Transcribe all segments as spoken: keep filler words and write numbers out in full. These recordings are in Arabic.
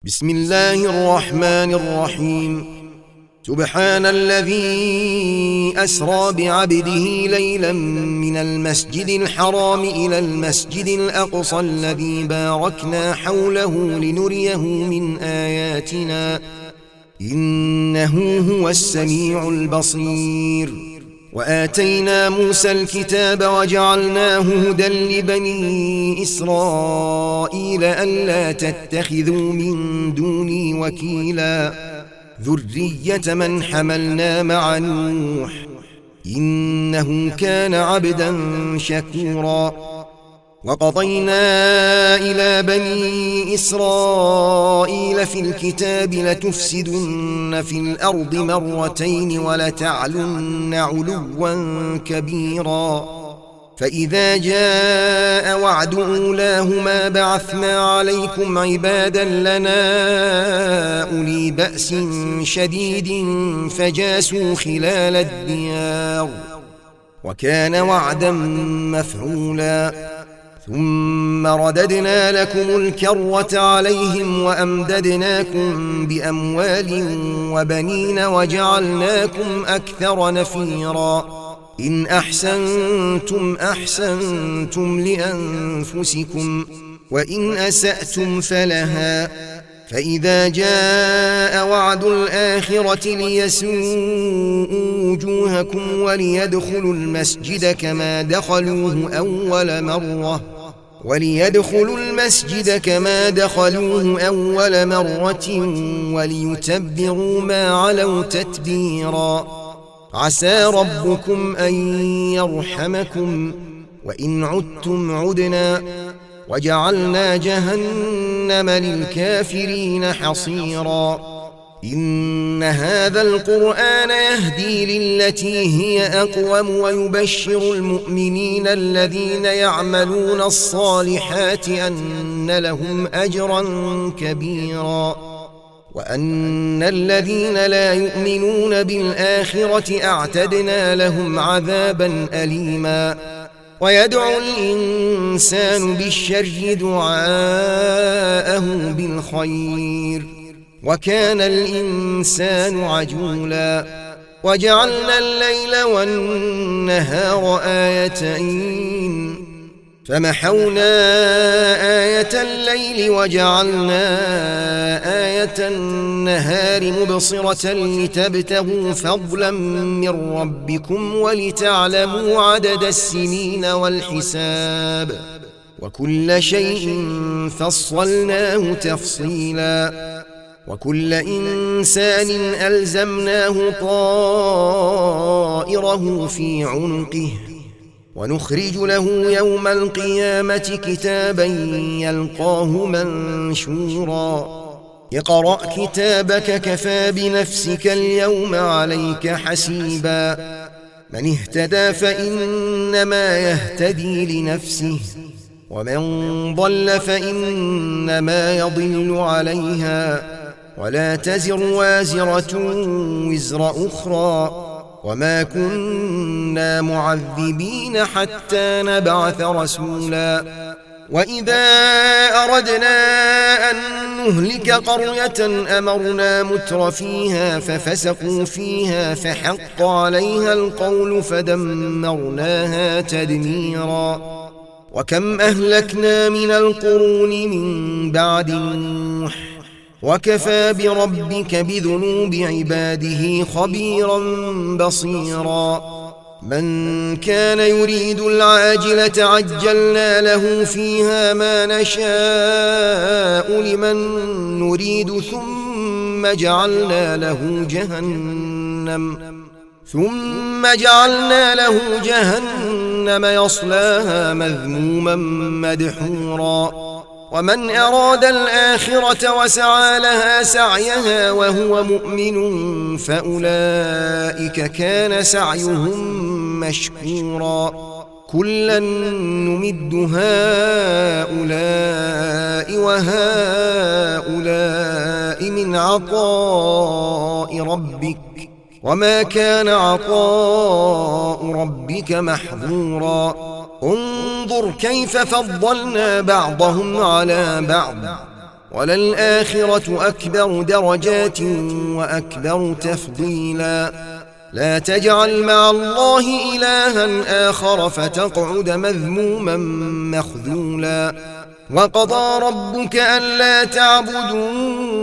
بسم الله الرحمن الرحيم. سبحان الذي أسرى بعبده ليلا من المسجد الحرام إلى المسجد الأقصى الذي باركنا حوله لنريه من آياتنا إنه هو السميع البصير. وآتينا موسى الكتاب وجعلناه هدى لبني إسرائيل ألا تتخذوا من دوني وكيلا ذرية من حملنا مع نوح إنه كان عبدا شكورا. وقضينا إلى بني إسرائيل في الكتاب لتفسدن في الأرض مرتين ولتعلن علوا كبيرا. فإذا جاء وعد أولاهما بعثنا عليكم عبادا لنا أولي بأس شديد فجاسوا خلال الديار وكان وعدا مفعولا. ثم رددنا لكم الكرة عليهم وأمددناكم بأموال وبنين وجعلناكم أكثر نفيرا. إن أحسنتم أحسنتم لأنفسكم وإن أسأتم فلها. فإذا جاء وعد الآخرة ليسوءوا وجوهكم وليدخلوا المسجد كما دخلوه أول مرة وليدخلوا المسجد كما دخلوه أول مرة وليتبروا ما علوا تتبيرا. عسى ربكم أن يرحمكم وإن عدتم عدنا وجعلنا جهنم للكافرين حصيرا. إن هذا القرآن يهدي للتي هي أقوم ويبشر المؤمنين الذين يعملون الصالحات أن لهم أجرا كبيرا وأن الذين لا يؤمنون بالآخرة أعتدنا لهم عذابا أليما. ويدعو الإنسان بالشر دعاءه بالخير وكان الإنسان عجولا. وجعلنا الليل والنهار آيتين فمحونا آية الليل وجعلنا آية النهار مبصرة لتبتغوا فضلا من ربكم ولتعلموا عدد السنين والحساب وكل شيء فصلناه تفصيلا. وكل إنسان ألزمناه طائره في عنقه ونخرج له يوم القيامة كتابا يلقاه منشورا. اقرأ كتابك كفى بنفسك اليوم عليك حسيبا. من اهتدى فإنما يهتدي لنفسه ومن ضل فإنما يضل عليها ولا تزر وازرة وزر أخرى وما كنا معذبين حتى نبعث رسولا. وإذا أردنا أن نهلك قرية أمرنا متر فيها ففسقوا فيها فحق عليها القول فدمرناها تدميرا. وكم أهلكنا من القرون من بعد نوح وكفى بربك بذنوب عباده خبيرا بصيرا. من كان يريد العاجلة عجلنا له فيها ما نشاء لمن نريد ثم جعلنا له جهنم ثم جعلنا له جهنم يصلاها مذموما مدحورا. ومن أراد الآخرة وسعى لها سعيها وهو مؤمن فأولئك كان سعيهم مشكورا. كلا نمد هؤلاء وهؤلاء من عطاء ربك وما كان عطاء ربك محظورا. انظر كيف فضلنا بعضهم على بعض وللآخرة أكبر درجات وأكبر تفضيلا لا تجعل مع الله إلها آخر فتقعد مذموما مخذولا وقضى ربك ألا تعبدوا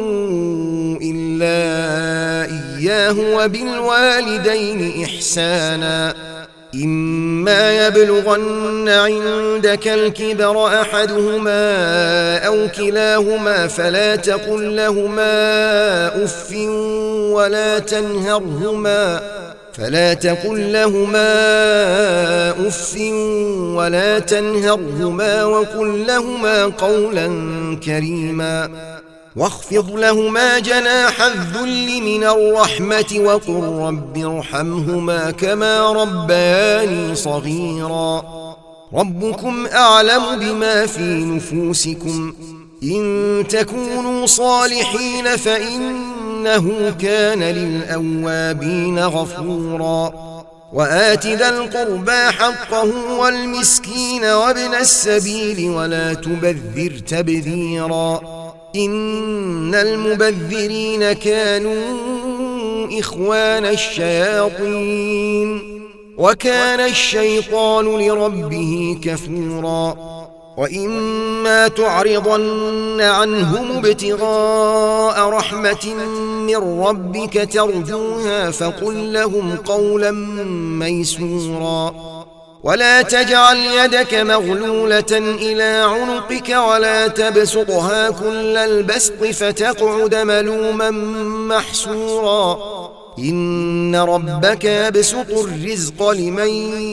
إلا إياه وبالوالدين إحسانا إما يبلغن عندك الكبر أحدهما أو كلاهما فلا تقل لهما أف ولا تنهرهما فلا تقل لهما أف ولا تنهرهما وقل لهما قولا كريما واخفض لهما جناح الذل من الرحمة وقل رب ارحمهما كما ربياني صغيرا ربكم أعلم بما في نفوسكم إن تكونوا صالحين فإنه كان للأوابين غفورا وآت ذا القربى حقه والمسكين وابن السبيل ولا تبذر تبذيرا إن المبذرين كانوا إخوان الشياطين وكان الشيطان لربه كفورا وإما تعرضن عنهم ابتغاء رحمة من ربك ترجوها فقل لهم قولا ميسورا ولا تجعل يدك مغلولة إلى عنقك ولا تبسطها كل البسط فتقعد ملوما محسورا إن ربك يبسط الرزق لمن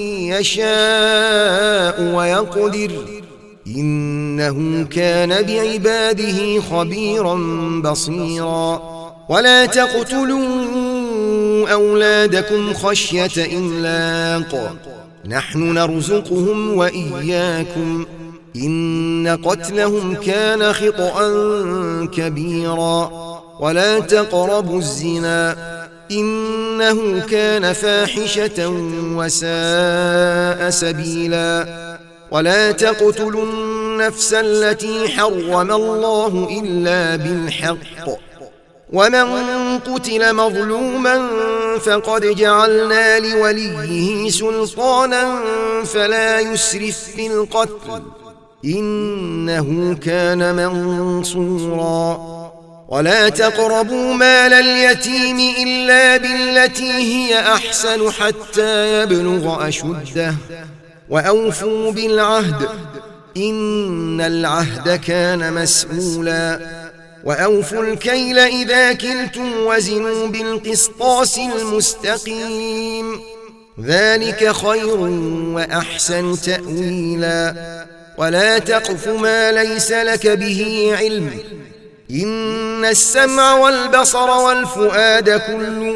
يشاء ويقدر إنه كان بعباده خبيرا بصيرا ولا تقتلوا أولادكم خشية إملاق نحن نرزقهم وإياكم إن قتلهم كان خطأ كبيرا ولا تقربوا الزنا إنه كان فاحشة وساء سبيلا ولا تقتلوا النفس التي حرم الله إلا بالحق ومن قتل مظلوما فقد جعلنا لوليه سلطانا فلا يسرف في القتل إنه كان منصورا ولا تقربوا مال اليتيم إلا بالتي هي أحسن حتى يبلغ أشده وأوفوا بالعهد إن العهد كان مسؤولا وأوفوا الكيل إذا كلتم وزنوا بالقسطاس المستقيم ذلك خير وأحسن تأويلا ولا تقف ما ليس لك به علم إن السمع والبصر والفؤاد كل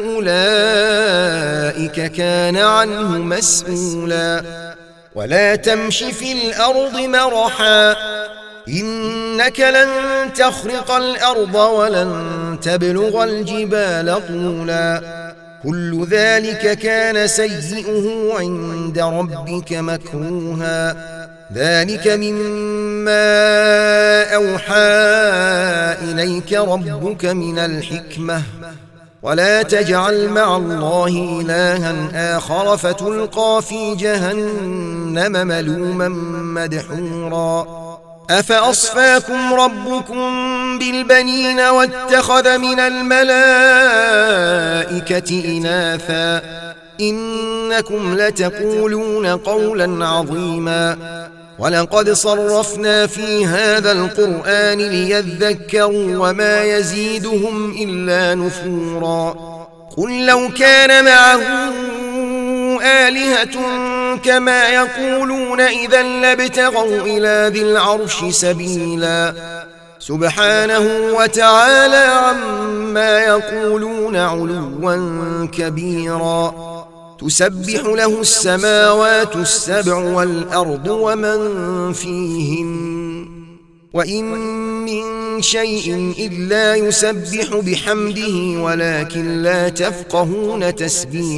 أولئك كان عنه مسؤولا ولا تمش في الأرض مرحا إنك لن تخرق الأرض ولن تبلغ الجبال طولا كل ذلك كان سيئه عند ربك مكروها ذلك مما أوحى إليك ربك من الحكمة ولا تجعل مع الله إلها آخر فتلقى في جهنم ملوما مدحورا أفأصفاكم ربكم بالبنين واتخذ من الملائكة إناثا إنكم لتقولون قولا عظيما ولقد صرفنا في هذا القرآن ليذكروا وما يزيدهم إلا نفورا قل لو كان معه آلهة كما يقولون إذا لابتغوا إلى ذي العرش سبيلا سبحانه وتعالى عما يقولون علوا كبيرا تسبح له السماوات السبع والأرض ومن فيهن وإن من شيء إلا يسبح بحمده ولكن لا تفقهون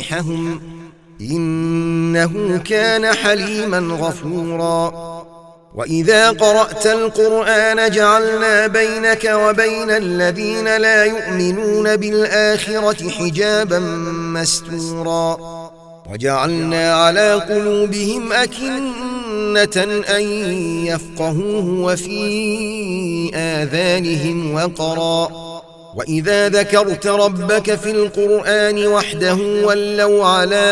تسبيحهم إنه كان حليما غفورا وإذا قرأت القرآن جعلنا بينك وبين الذين لا يؤمنون بالآخرة حجابا مستورا وجعلنا على قلوبهم أكنة أن يفقهوه وفي آذانهم وقرا وإذا ذكرت ربك في القرآن وحده ولوا على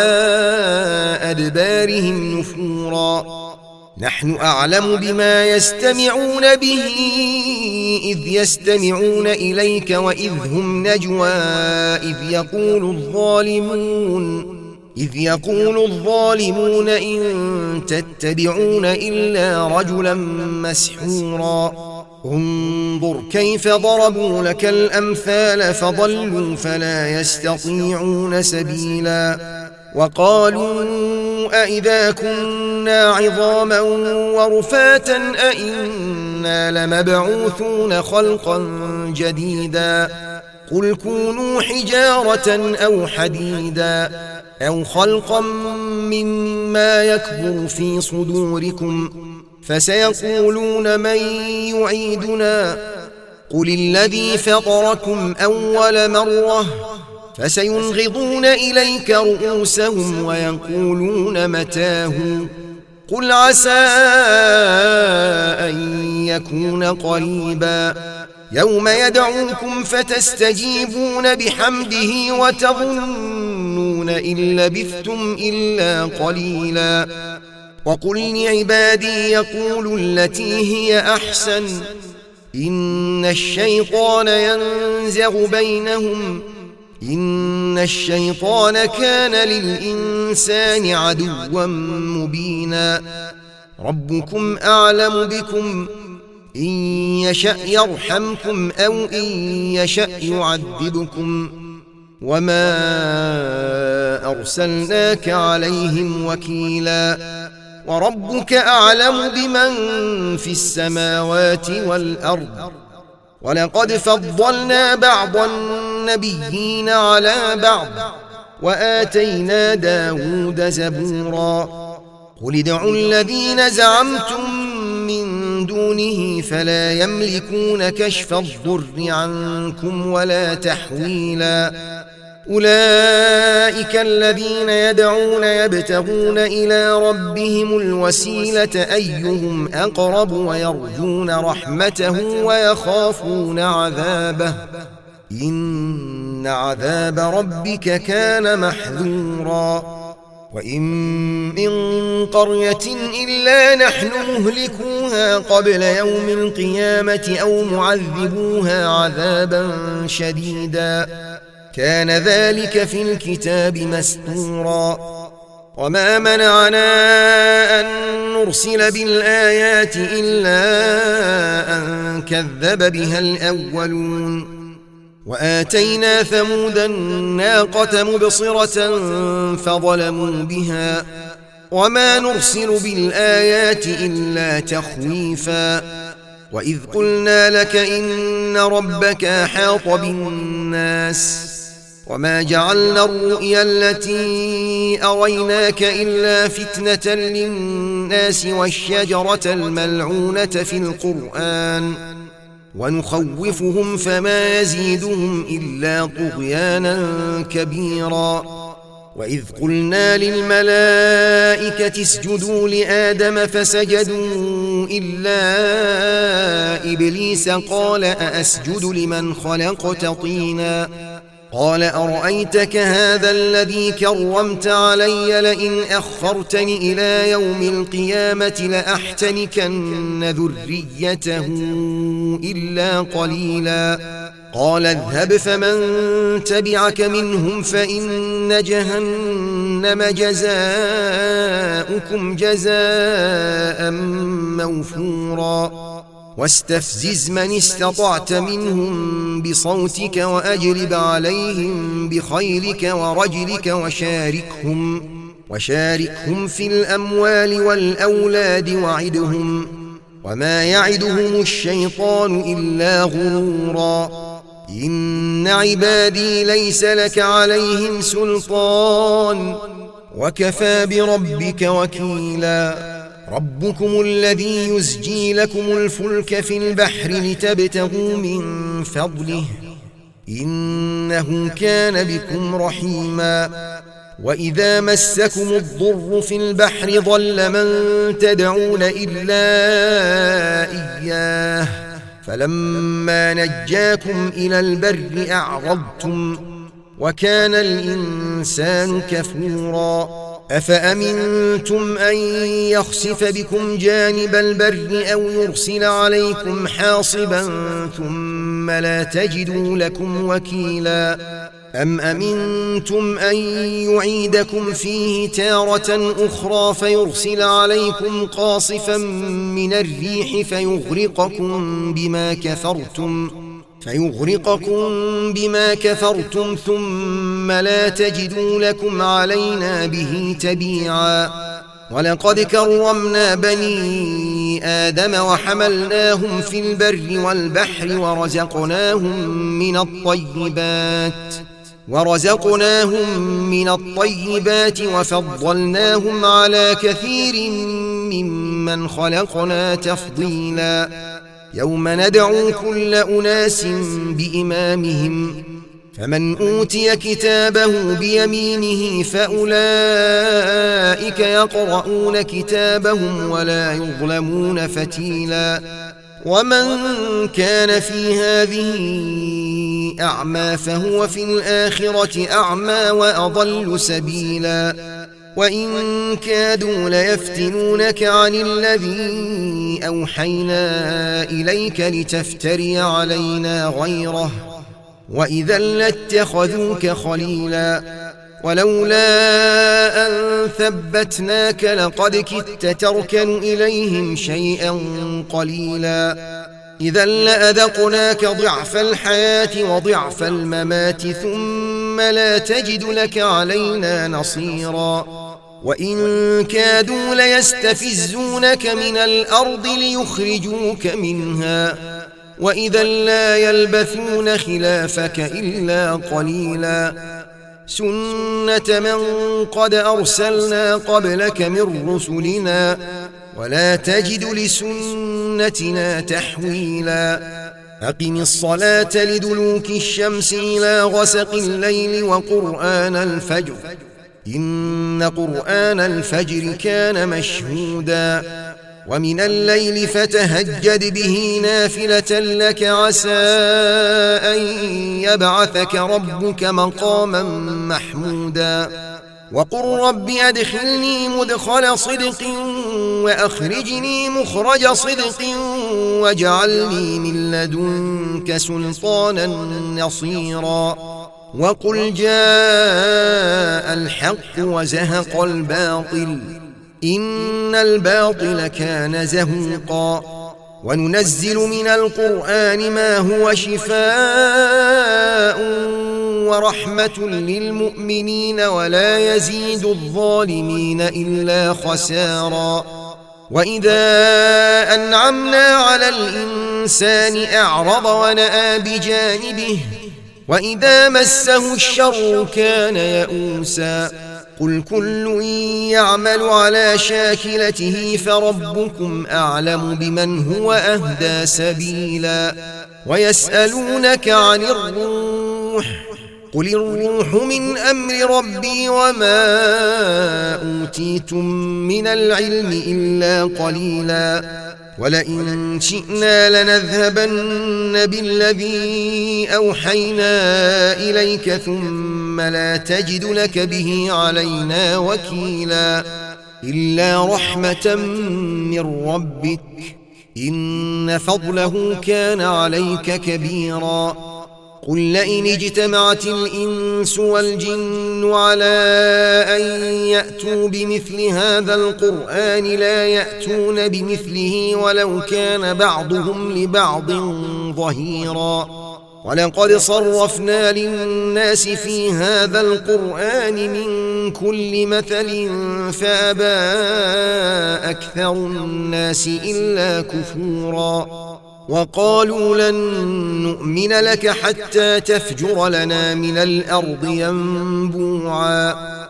أدبارهم نفورا نحن أعلم بما يستمعون به إذ يستمعون إليك وإذ هم نجوى إذ يقول الظالمون إذ يقول الظالمون إن تتبعون إلا رجلا مسحورا انظر كيف ضربوا لك الأمثال فضلوا فلا يستطيعون سبيلا وقالوا أئذا كنا عظاما ورفاتا أئنا لمبعوثون خلقا جديدا قل كونوا حجارة أو حديدا أو خلقا مما يكبر في صدوركم فسيقولون من يعيدنا قل الذي فطركم أول مرة فسينغضون إليك رؤوسهم ويقولون متاه قل عسى أن يكون قريبا يوم يدعوكم فتستجيبون بحمده وتظنون إن لبثتم إلا قليلا وقل لعبادي يقولوا التي هي أحسن إن الشيطان ينزغ بينهم إن الشيطان كان للإنسان عدوا مبينا ربكم أعلم بكم إن يشأ يرحمكم أو إن يشأ يعذبكم وما أرسلناك عليهم وكيلا وربك أعلم بمن في السماوات والأرض ولقد فضلنا بعض النبيين على بعض وآتينا داود زبورا قل ادعوا الذين زعمتم من دونه فلا يملكون كشف الضر عنكم ولا تحويلا أولئك الذين يدعون يبتغون إلى ربهم الوسيلة أيهم أقرب ويرجون رحمته ويخافون عذابه إن عذاب ربك كان محذورا وإن من قرية إلا نحن مهلكوها قبل يوم القيامة أو معذبوها عذابا شديدا كان ذلك في الكتاب مسطورا وما منعنا أن نرسل بالآيات إلا أن كذب بها الأولون وآتينا ثمود الناقة مبصرة فظلموا بها وما نرسل بالآيات إلا تخويفا وإذ قلنا لك إن ربك أحاط بالناس وما جعلنا الرؤيا التي أريناك إلا فتنة للناس والشجرة الملعونة في القرآن ونخوفهم فما يزيدهم إلا طغيانا كبيرا وإذ قلنا للملائكة اسجدوا لآدم فسجدوا إلا إبليس قال أأسجد لمن خلقت طينا قال أرأيتك هذا الذي كرمت علي لئن أخرتني إلى يوم القيامة لأحتنكن ذريته إلا قليلا قال اذهب فمن تبعك منهم فإن جهنم جزاؤكم جزاء موفورا واستفزز من استطعت منهم بصوتك وأجلب عليهم بخيلك ورجلك وشاركهم وشاركهم في الأموال والأولاد وعدهم وما يعدهم الشيطان إلا غرورا إن عبادي ليس لك عليهم سلطان وكفى بربك وكيلا ربكم الذي يزجي لكم الفلك في البحر لتبتغوا من فضله إنه كان بكم رحيما وإذا مسكم الضر في البحر ضل من تدعون إلا إياه فلما نجاكم إلى البر أعرضتم وكان الإنسان كفورا أفأمنتم أن يخسف بكم جانب البر أو يرسل عليكم حاصبا ثم لا تجدوا لكم وكيلا أم أمنتم أن يعيدكم فيه تارة أخرى فيرسل عليكم قاصفا من الريح فيغرقكم بما كفرتم فيغرقكم بما كفرتم ثم لا تجدوا لكم علينا به تبيعا ولقد كرمنا بني آدم وحملناهم في البر والبحر ورزقناهم من الطيبات ورزقناهم من الطيبات وفضلناهم على كثير ممن خلقنا تفضيلا يوم ندعو كل أناس بإمامهم فمن أوتي كتابه بيمينه فأولئك يقرؤون كتابهم ولا يظلمون فتيلا ومن كان في هذه أعمى فهو في الآخرة أعمى وأضل سبيلا وإن كادوا ليفتنونك عن الذي أوحينا إليك لتفتري علينا غيره وإذا لاتخذوك خليلا ولولا أن ثبتناك لقد كدت تركن إليهم شيئا قليلا إذا لأذقناك ضعف الحياة وضعف الممات ثم لا تجد لك علينا نصيرا وإن كادوا ليستفزونك من الأرض ليخرجوك منها وإذا لا يلبثون خلافك إلا قليلا سنة من قد أرسلنا قبلك من رسلنا ولا تجد لسنتنا تحويلا أقم الصلاة لدلوك الشمس إلى غسق الليل وقرآن الفجر إن قرآن الفجر كان مشهودا ومن الليل فتهجد به نافلة لك عسى أن يبعثك ربك مقاما محمودا وقل رب أدخلني مدخل صدق وأخرجني مخرج صدق واجعلني من لدنك سلطانا نصيرا وقل جاء الحق وزهق الباطل إن الباطل كان زهوقا وننزل من القرآن ما هو شفاء ورحمة للمؤمنين ولا يزيد الظالمين إلا خسارا وإذا أنعمنا على الإنسان أعرض ونأى بجانبه وإذا مسه الشر كان يئوسا قل كل يعمل على شاكلته فربكم أعلم بمن هو أهدى سبيلا ويسألونك عن الروح قل الروح من أمر ربي وما أوتيتم من العلم إلا قليلا ولئن شئنا لنذهبن بالذي أوحينا إليك ثم لا تجد لك به علينا وكيلا إلا رحمة من ربك إن فضله كان عليك كبيرا قل لئن اجتمعت الإنس والجن على أن يأتوا بمثل هذا القرآن لا يأتون بمثله ولو كان بعضهم لبعض ظهيرا ولقد صرفنا للناس في هذا القرآن من كل مثل فأبى أكثر الناس إلا كفورا وقالوا لن نؤمن لك حتى تفجر لنا من الأرض ينبوعا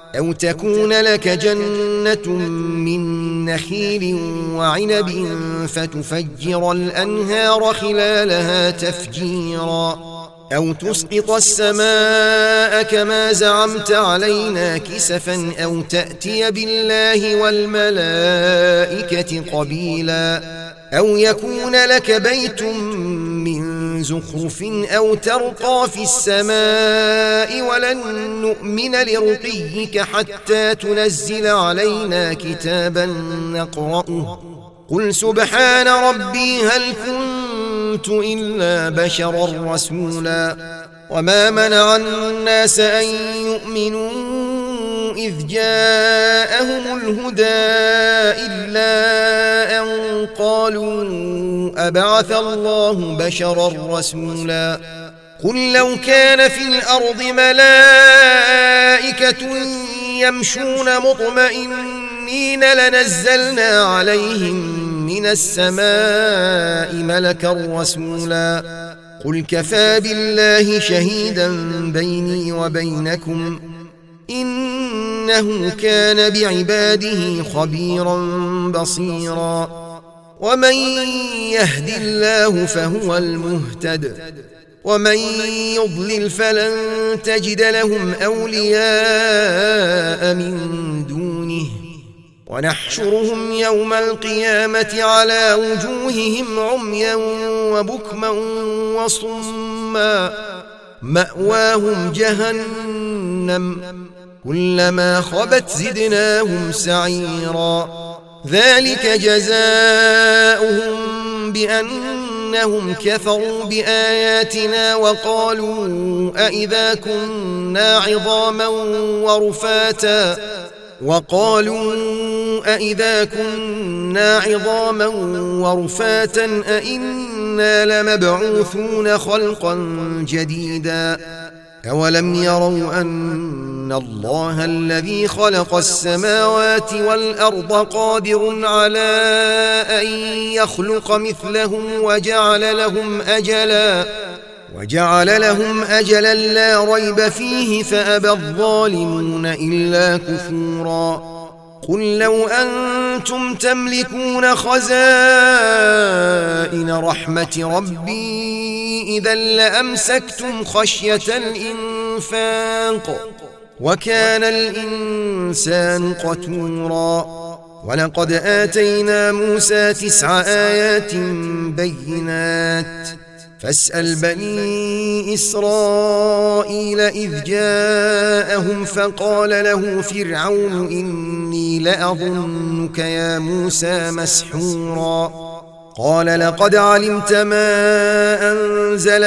أو تكون لك جنة من نخيل وعنب فتفجر الأنهار خلالها تفجيرا أو تسقط السماء كما زعمت علينا كسفا أو تأتي بالله والملائكة قبيلا أو يكون لك بيت من زخرف أو ترقى في السماء ولن نؤمن لرقيك حتى تنزل علينا كتابا نقرأه قل سبحان ربي هل كنت إلا بشرا رسولا وما منع الناس أن يؤمنوا إذ جاءهم الهدى إلا أن قالوا أبعث الله بشرا رسولا قل لو كان في الأرض ملائكة يمشون مطمئنين لنزلنا عليهم من السماء ملكا رسولا قل كفى بالله شهيدا بيني وبينكم إنه كان بعباده خبيرا بصيرا ومن يهد الله فهو المهتد ومن يضلل فلن تجد لهم أولياء من دونه ونحشرهم يوم القيامة على وجوههم عميا وبكما وصما مأواهم جهنم كلما خبت زدناهم سعيرا ذلك جزاؤهم بأنهم كفروا بآياتنا وقالوا أئذا كنا عظاما ورفاتا وقالوا أئذا كنا عظاما ورفاتا أئنا لمبعوثون خلقا جديدا أولم يروا أن الله الذي خلق السماوات والأرض قادر على أن يخلق مثلهم وجعل لهم أجلا وجعل لهم أجلا لا ريب فيه فأبى الظالمون إلا كفورا قل لو أنتم تملكون خزائن رحمة ربي إذا لأمسكتم خشية الإنفاق وكان الإنسان قتورا ولقد آتينا موسى تسع آيات بينات فاسأل بني إسرائيل إذ جاءهم فقال له فرعون إني لأظنك يا موسى مسحورا قال لقد علمت ما أنزل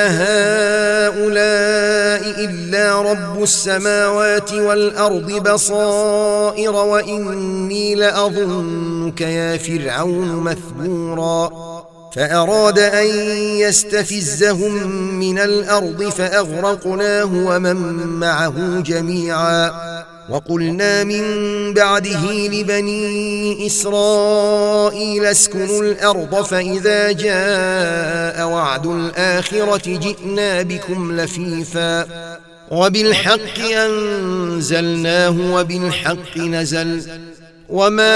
هؤلاء إلا رب السماوات والأرض بصائر وإني لأظنك يا فرعون مثبورا فأراد أن يستفزهم من الأرض فأغرقناه ومن معه جميعا وقلنا من بعده لبني إسرائيل اسكنوا الأرض فإذا جاء وعد الآخرة جئنا بكم لفيفا وبالحق أنزلناه وبالحق نزل وما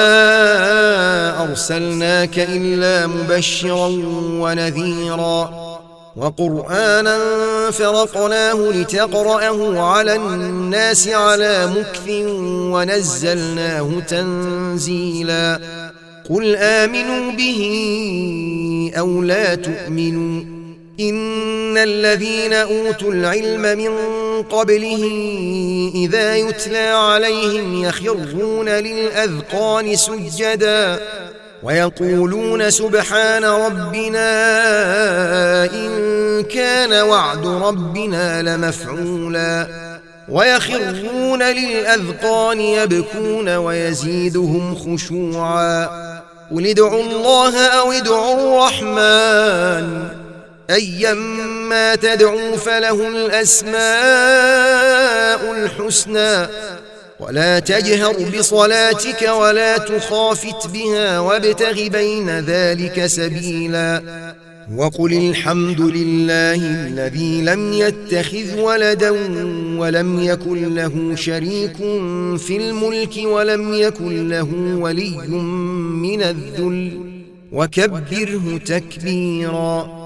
أرسلناك إلا مبشرا ونذيرا وقرآنا فرقناه لتقرأه على الناس على مكث ونزلناه تنزيلا قل آمنوا به أو لا تؤمنوا إن الذين أوتوا العلم من قبله إذا يتلى عليهم يخرون للأذقان سجدا ويقولون سبحان ربنا إن كان وعد ربنا لمفعولا ويخرون للأذقان يبكون ويزيدهم خشوعا قل ادعوا الله أو ادعوا الرحمن أيما تدعوا فله الأسماء الحسنى ولا تجهر بصلاتك ولا تخافت بها وابتغ بين ذلك سبيلا وقل الحمد لله الذي لم يتخذ ولدا ولم يكن له شريك في الملك ولم يكن له ولي من الذل وكبره تكبيرا.